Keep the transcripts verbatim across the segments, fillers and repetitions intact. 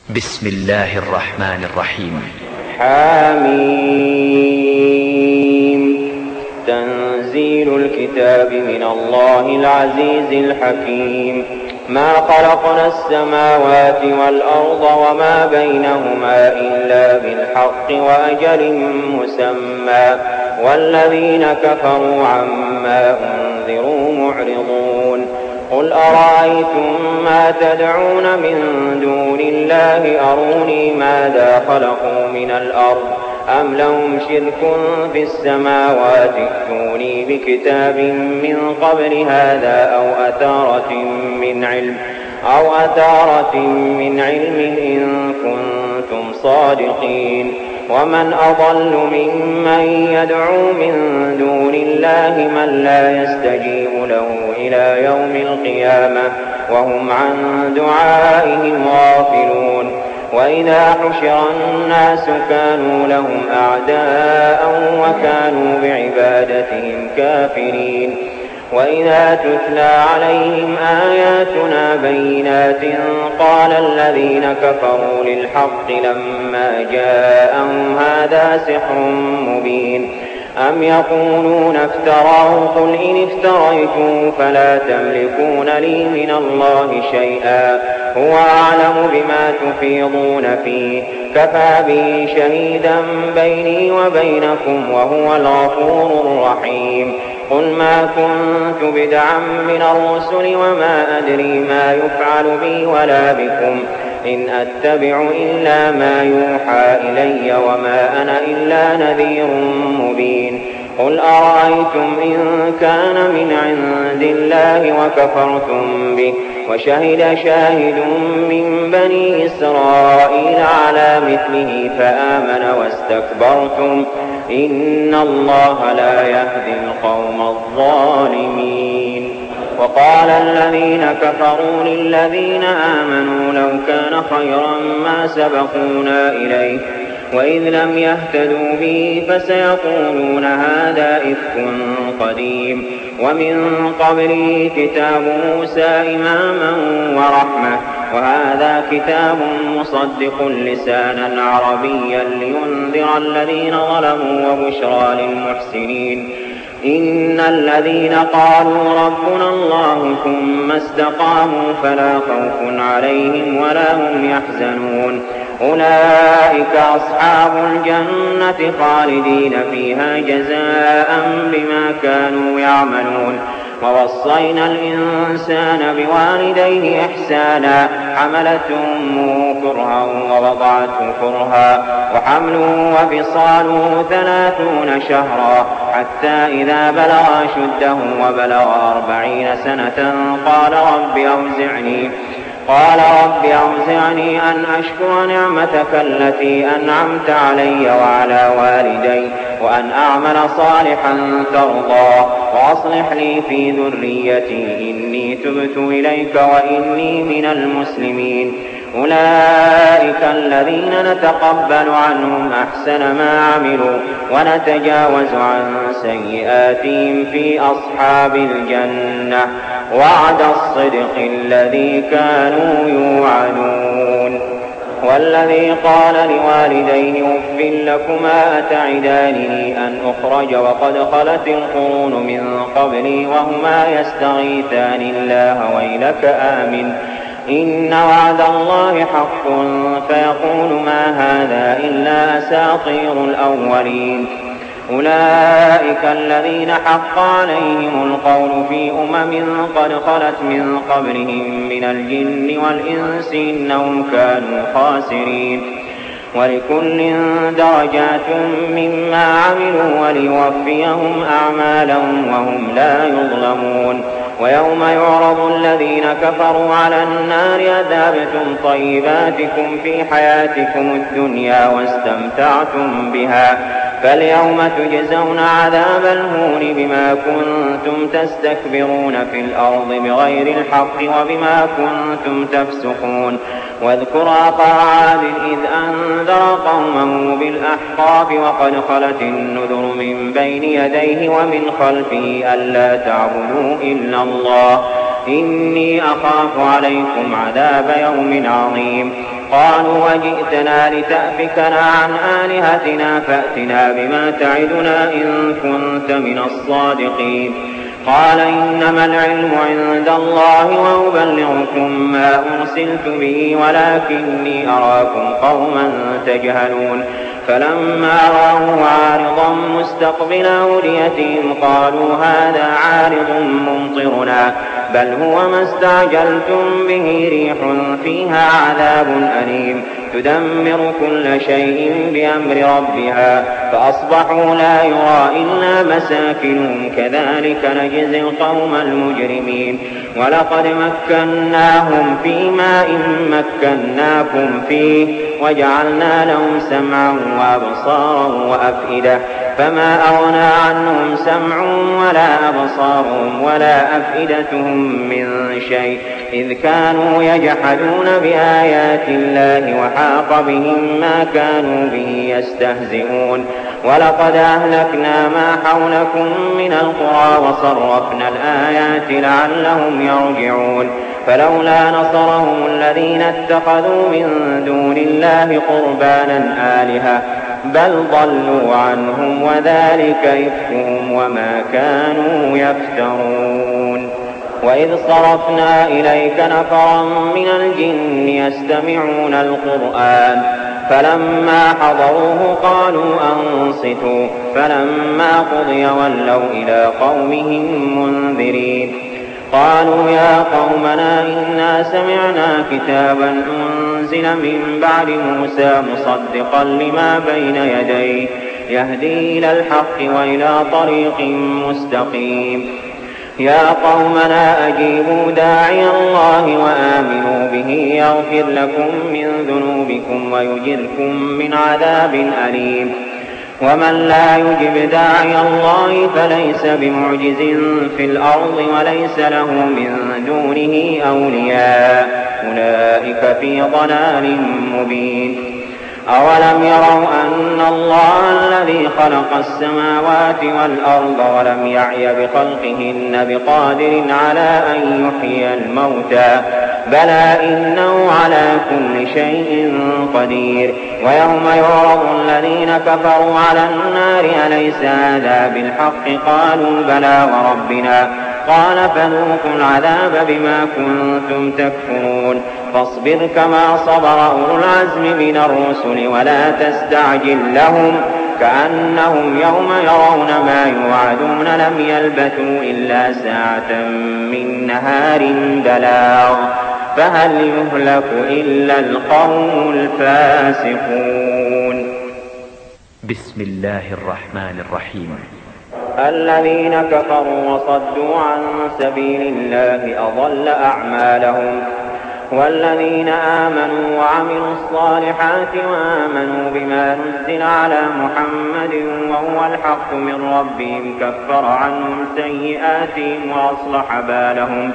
بسم الله الرحمن الرحيم. حميم. تنزيل الكتاب من الله العزيز الحكيم. ما خلقنا السماوات والأرض وما بينهما إلا بالحق وأجل مسمى والذين كفروا عما أنذروا معرضون. قل أرأيتم ما تدعون من دون الله أروني ماذا خلقوا من الأرض أم لهم شرك في السماوات ائتوني بكتاب من قبل هذا أو أثارة من علم أو أثارة من علم إن كنتم صادقين. ومن أضل ممن يدعو من دون الله من لا يستجيب له إلى يوم القيامة وهم عن دعائهم غافلون. وإذا حشر الناس كانوا لهم أعداء وكانوا بعبادتهم كافرين. وإذا تتلى عليهم آياتنا بينات قال الذين كفروا للحق لما جاءهم هذا سحر مبين. أم يقولون افتراه قل إن افتريته فلا تملكون لي من الله شيئا هو أعلم بما تفيضون فيه كفى به شهيدا بيني وبينكم وهو الغفور الرحيم. قل ما كنت بدعا من الرسل وما أدري ما يفعل بي ولا بكم إن أتبع إلا ما يوحى إلي وما أنا إلا نذير مبين. قل أرأيتم إن كان من عند الله وكفرتم به وشهد شاهد من بني إسرائيل على مثله فآمن واستكبرتم إن الله لا يهدي القوم الظالمين. وقال الذين كفروا للذين آمنوا لو كان خيرا ما سبقونا إليه وإذ لم يهتدوا به فسيقولون هذا إفك قديم ومن قبله كتاب موسى إماما ورحمة وهذا كتاب مصدق لسانا عربيا لينذر الذين ظلموا وبشرى للمحسنين. إن الذين قالوا ربنا الله ثم استقاموا فلا خوف عليهم ولا هم يحزنون أولئك أصحاب الجنة خالدين فيها جزاء بما كانوا يعملون. ووصينا الإنسان بوالديه إحسانا حملته أمه كرها ووضعته كرها وحمله وفصاله ثلاثون شهرا حتى إذا بلغ أشده وبلغ أربعين سنة قال رب أوزعني قال رب أوزعني أن أشكر نعمتك التي أنعمت علي وعلى والدي وأن أعمل صالحا ترضى وأصلح لي في ذريتي إني تبت إليك وإني من المسلمين. أولئك الذين نتقبل عنهم أحسن ما عملوا ونتجاوز عن سيئاتهم في أصحاب الجنة وعد الصدق الذي كانوا يوعدون. والذي قال لوالديه أف لكما أتعدانني أن أخرج وقد خلت القرون من قبلي وهما يستغيثان الله ويلك آمن إن وعد الله حق فيقول ما هذا إلا أساطير الأولين. أولئك الذين حق عليهم القول في أمم قد خلت من قبلهم من الجن والإنس إنهم كانوا خاسرين. ولكل درجات مما عملوا وليوفيهم أعمالهم وهم لا يظلمون. ويوم يعرض الذين كفروا على النار أذهبتم طيباتكم في حياتكم الدنيا واستمتعتم بها فاليوم تجزون عذاب الهون بما كنتم تستكبرون في الأرض بغير الحق وبما كنتم تفسقون. واذكر أخا عاد إذ أنذر قومه بالأحقاف وقد خلت النذر من بين يديه ومن خلفه ألا تعبدوا إلا الله إني أخاف عليكم عذاب يوم عظيم. قالوا وجئتنا لتأفكنا عن آلهتنا فأتنا بما تعدنا إن كنت من الصادقين. قال إنما العلم عند الله وأبلغكم ما أرسلت به ولكني أراكم قوما تجهلون. فلما رأوه عارضا مستقبل أوديتهم قالوا هذا عارض ممطرنا بل هو ما استعجلتم به ريح فيها عذاب أليم تدمر كل شيء بأمر ربها فأصبحوا لا يرى إلا مساكنهم كذلك نجزي القوم المجرمين. ولقد مكناهم في ماء مكناكم فيه وجعلنا لهم سمعا وأبصارا وأفئدة فما أغنى عنهم سمعهم ولا أبصارهم ولا أفئدتهم من شيء إذ كانوا يجحدون بآيات الله وحاق بهم ما كانوا به يستهزئون. ولقد أهلكنا ما حولكم من القرى وصرفنا الآيات لعلهم يرجعون. فلولا نصرهم الذين اتخذوا من دون الله قربانا آلهة بل ضلوا عنهم وذلك إفكهم وما كانوا يفترون. وإذ صرفنا إليك نفرا من الجن يستمعون القرآن فلما حضروه قالوا أنصتوا فلما قضي ولوا إلى قومهم منذرين. قالوا يا قومنا إنا سمعنا كتابا أنزل من بعد موسى مصدقا لما بين يديه يهدي إلى الحق وإلى طريق مستقيم. يا قومنا أجيبوا داعي الله وآمنوا به يغفر لكم من ذنوبكم ويجركم من عذاب أليم. ومن لا يجب داعي الله فليس بمعجز في الأرض وليس له من دونه أولياء أولئك في ضلال مبين. أولم يروا أن الله الذي خلق السماوات والأرض ولم يعي بخلقهن بقادر على أن يحيي الموتى بلى إنه على كل شيء قدير. ويوم يعرض الذين كفروا على النار أليس هذا بالحق قالوا بلى وربنا قال فذوقوا العذاب بما كنتم تكفرون. فاصبر كما صبر أولو العزم من الرسل ولا تستعجل لهم كأنهم يوم يرون ما يوعدون لم يلبثوا إلا ساعة من نهار بلاغ فهل يهلك إلا القوم الفاسقون. بسم الله الرحمن الرحيم. الذين كفروا وصدوا عن سبيل الله أضل أعمالهم والذين آمنوا وعملوا الصالحات وآمنوا بما نزل على محمد وهو الحق من ربهم كفر عنهم سيئاتهم وأصلح بالهم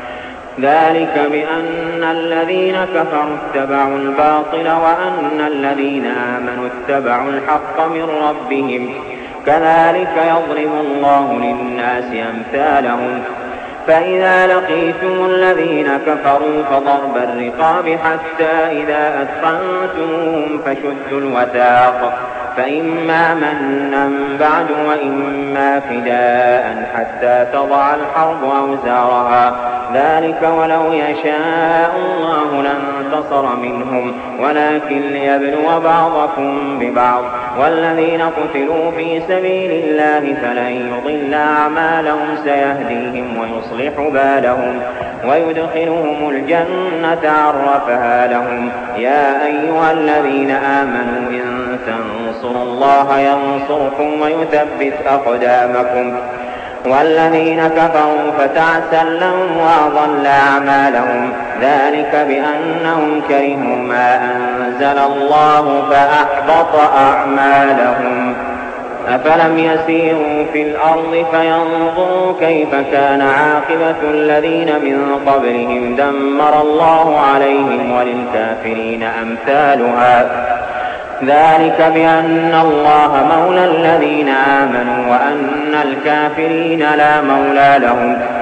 ذلك بأن الذين كفروا اتبعوا الباطل وأن الذين آمنوا اتبعوا الحق من ربهم كذلك يضرب الله للناس أمثالهم. فإذا لقيتم الذين كفروا فضرب الرقاب حتى إذا أثخنتموهم فشدوا الوثاق فإما منا بعد وإما فداء حتى تضع الحرب أوزارها ذلك ولو يشاء الله لانتصر منهم ولكن ليبلو بعضكم ببعض. والذين قتلوا في سبيل الله فلن يضل أعمالهم سيهديهم ويصلح بالهم ويدخلهم الجنة عرفها لهم. يا أيها الذين آمنوا إن تنصروا الله ينصركم ويثبت أقدامكم. والذين كفروا فتعسا لهم وأضل أعمالهم ذلك بأنهم كرهوا ما أنزل الله فأحبط أعمالهم. أفلم يسيروا في الأرض فينظروا كيف كان عاقبة الذين من قبلهم دمر الله عليهم وللكافرين أمثالها ذلك بأن الله مولى الذين آمنوا وأن الكافرين لا مولى لهم.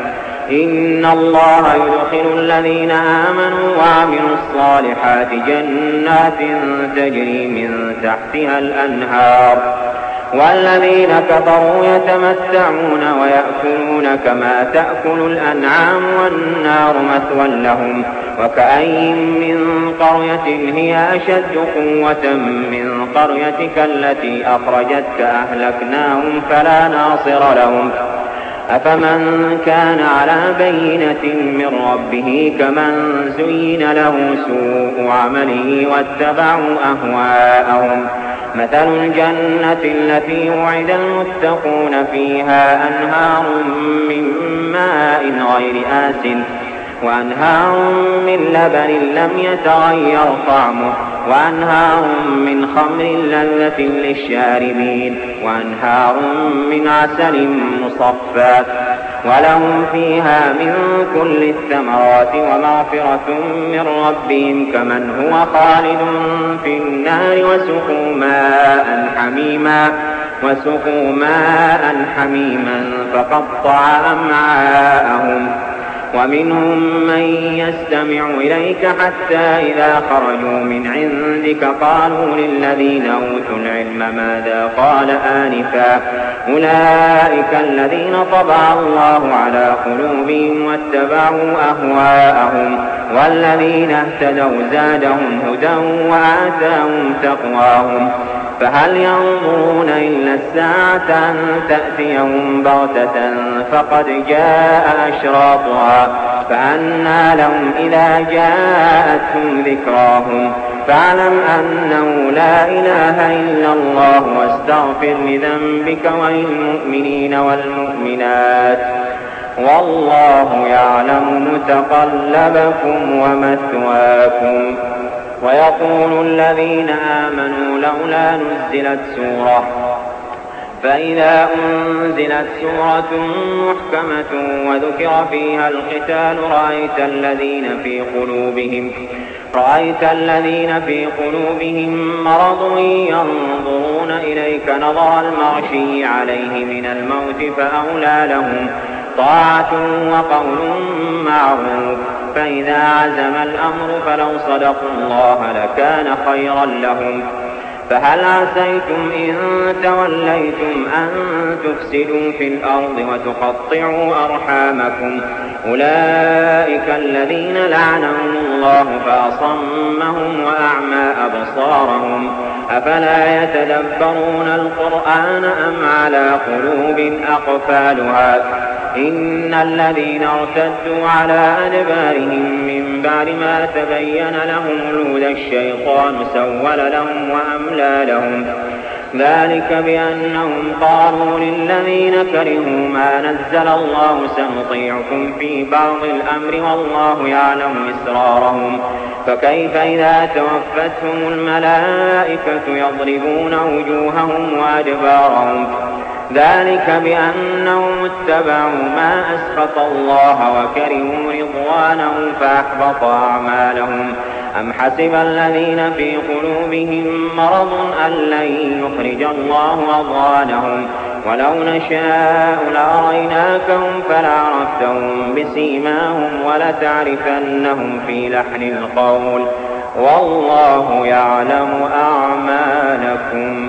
إن الله يدخل الذين آمنوا وعملوا الصالحات جنات تجري من تحتها الأنهار والذين كفروا يتمتعون ويأكلون كما تأكل الأنعام والنار مثوى لهم وكأين من قرية هي أشد قوة من قريتك التي أخرجتك أهلكناهم فلا ناصر لهم أفمن كان على بينة من ربه كمن زين له سوء عمله واتبعوا أهواءهم مثل الجنة التي وعد المتقون فيها أنهار من ماء غير آسٍ وأنهار من لبن لم يتغير طعمه وأنهار من خمر لذة للشاربين وأنهار من عسل مصفى ولهم فيها من كل الثمرات ومغفرة من ربهم كمن هو خالد في النار وسقوا ماء حميما وسقوا ماء حميما فقطع أمعاءهم ومنهم من يستمع إليك حتى إذا خرجوا من عندك قالوا للذين أوتوا العلم ماذا قال آنفا أولئك الذين طبع الله على قلوبهم واتبعوا أهواءهم والذين اهتدوا زادهم هدى وآتاهم تقواهم فهل ينظرون إلا الساعة أن تأتيهم بغتة فقد جاء أشراطها فأنى لهم إذا جاءتهم ذكراهم فاعلم أنه لا إله إلا الله واستغفر لذنبك وللمؤمنين والمؤمنات والله يعلم متقلبكم ومثواكم ويقول الذين آمنوا لولا نزلت سورة فإذا أنزلت سورة محكمة وذكر فيها القتال رأيت الذين في قلوبهم رأيت الذين في قلوبهم مرض ينظرون إليك نظر المغشي عليه من الموت فأولى لهم طاعة وقول معروف فإذا عزم الأمر فلو صدقوا الله لكان خيرا لهم فهل عسيتم إن توليتم أن تفسدوا في الأرض وتقطعوا أرحامكم أولئك الذين لعنهم الله فأصمهم وأعمى أبصارهم أفلا يتدبرون القرآن أم على قلوب أقفالها إن الذين ارتدوا على أدبارهم من بعد ما تبين لهم الهدى الشيطان سول لهم وأملى لهم ذلك بأنهم قالوا للذين كرهوا ما نزل الله سنطيعكم في بعض الأمر والله يعلم إسرارهم فكيف إذا توفتهم الملائكة يضربون وجوههم وأدبارهم ذلك بأنهم اتبعوا ما أسخط الله وكرهوا رضوانه فأحبط أعمالهم أم حسب الذين في قلوبهم مرض أن لن يخرج الله أضغانهم ولو نشاء لأريناكهم فلعرفتهم بسيماهم ولتعرفنهم في لحن القول والله يعلم أعمالكم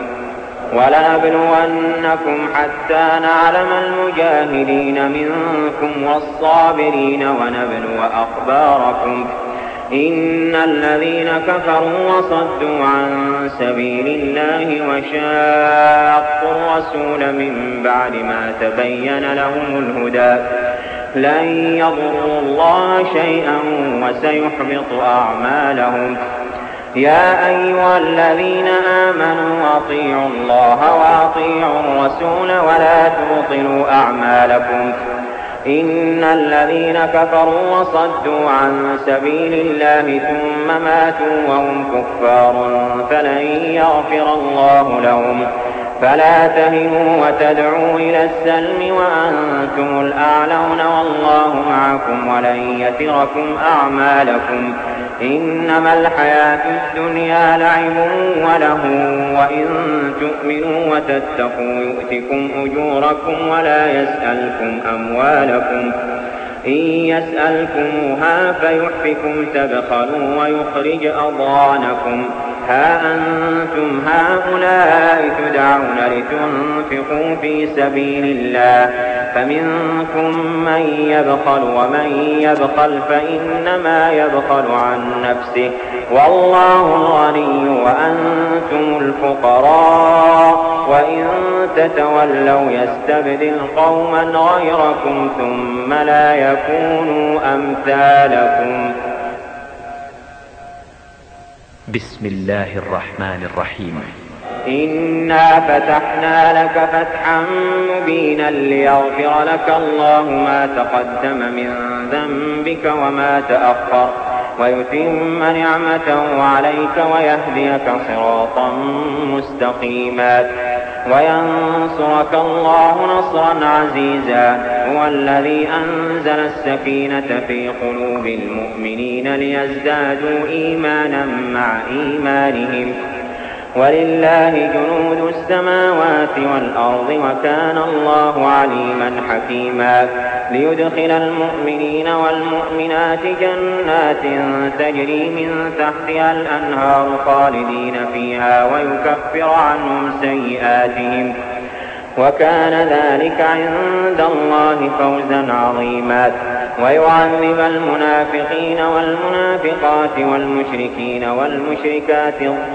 ولنبلونكم حتى نعلم المجاهدين منكم والصابرين ونبلو أخباركم إن الذين كفروا وصدوا عن سبيل الله وشاقوا الرسول من بعد ما تبين لهم الهدى لن يضروا الله شيئا وسيحبط أعمالهم يا أيها الذين آمنوا أطيعوا الله وأطيعوا الرسول ولا تبطلوا أعمالكم إن الذين كفروا وصدوا عن سبيل الله ثم ماتوا وهم كفار فلن يغفر الله لهم فلا تهنوا وتدعوا إلى السلم وأنتم الأعلون والله معكم ولن يتركم أعمالكم إنما الحياة الدنيا لعب وله وإن تؤمنوا وتتقوا يؤتكم أجوركم ولا يسألكم أموالكم إن يسألكموها فيحفكم تبخلوا ويخرج أضغانكم ها أنتم هؤلاء تدعون لتنفقوا في سبيل الله فمنكم من يبخل ومن يبخل فإنما يبخل عن نفسه والله الغني وأنتم الفقراء وإن تتولوا يستبدل قوما غيركم ثم لا يكونوا أمثالكم. بسم الله الرحمن الرحيم. إنا فتحنا لك فتحا مبينا ليغفر لك الله ما تقدم من ذنبك وما تأخر ويتم نعمته عليك ويهديك صراطا مستقيما وينصرك الله نصرا عزيزا هو الذي أنزل السكينة في قلوب المؤمنين ليزدادوا إيمانا مع إيمانهم ولله جنود السماوات والأرض وكان الله عليما حكيما ليدخل المؤمنين والمؤمنات جنات تجري من تحتها الأنهار خالدين فيها ويكفر عنهم سيئاتهم وكان ذلك عند الله فوزا عظيما ويعذب المنافقين والمنافقات والمشركين والمشركات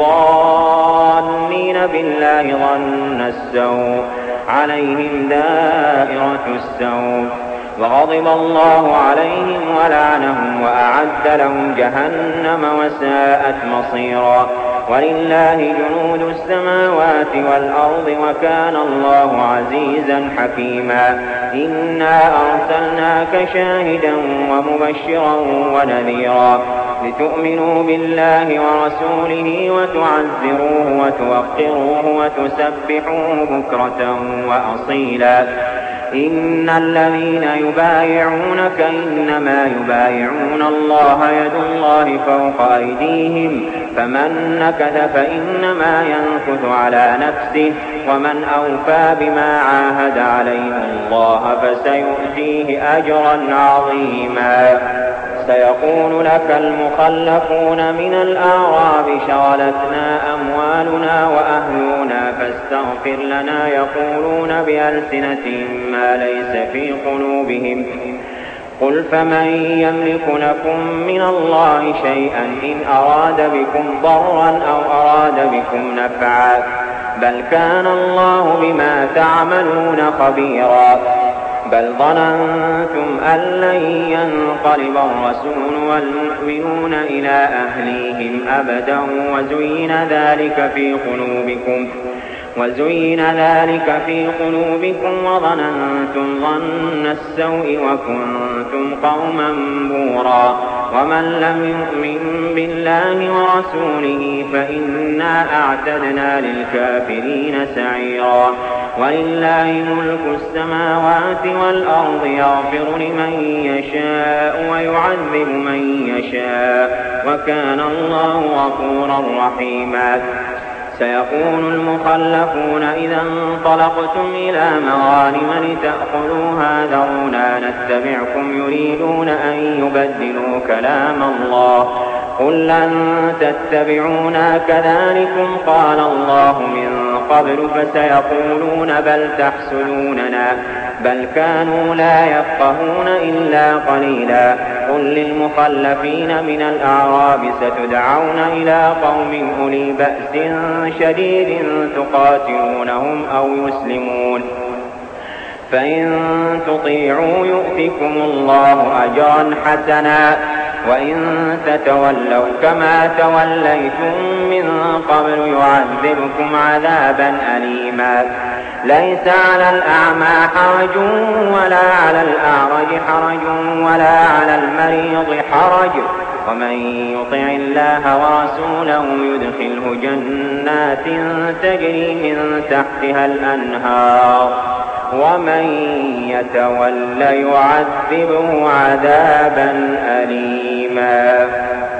الظانين بالله ظن السوء عليهم دائرة السوء وغضب الله عليهم ولعنهم وأعد لهم جهنم وساءت مصيرا ولله جنود السماوات والأرض وكان الله عزيزا حكيما إنا أرسلناك شاهدا ومبشرا ونذيرا لتؤمنوا بالله ورسوله وتعزروه وتوقروه وتسبحوه بكرة وأصيلا إن الذين يبايعونك إنما يبايعون الله يد الله فوق أيديهم فمن نكث فإنما ينكث على نفسه ومن أوفى بما عاهد عليه الله فسيؤتيه أجرا عظيما سيقول لك المخلفون من الأعراب شغلتنا أموالنا وأهلنا فاستغفر لنا يقولون بألسنتهم ما ليس في قلوبهم قل فمن يملك لكم من الله شيئا إن أراد بكم ضرا أو أراد بكم نفعا بل كان الله بما تعملون خبيرا بل ظننتم أن لن ينقلب الرسول والمؤمنون إلى أهليهم أبدا وزين ذلك في قلوبكم وزين ذلك في قلوبكم وظننتم ظن السوء وكنتم قوما بورا ومن لم يؤمن بالله ورسوله فإنا أعتدنا للكافرين سعيرا ولله ملك السماوات والأرض يغفر لمن يشاء ويعذب من يشاء وكان الله غفورا رحيما سيقول المخلفون إذا انطلقتم إلى مغانم لتأخذوها ذرونا نتبعكم يريدون أن يبدلوا كلام الله قل لن تتبعونا كذلكم قال الله من قبل فسيقولون بل تحسدوننا بل كانوا لا يفقهون إلا قليلا قل للمخلفين من الأعراب ستدعون إلى قوم أولي بأس شديد تقاتلونهم أو يسلمون فإن تطيعوا يؤتكم الله أجرا حسنا وإن تتولوا كما توليتم من قبل يعذبكم عذابا أليما ليس على الأعمى حرج ولا على الأعرج حرج ولا على المريض حرج ومن يطع الله ورسوله يدخله جنات تجري من تحتها الأنهار ومن يتول يعذبه عذابا أليما.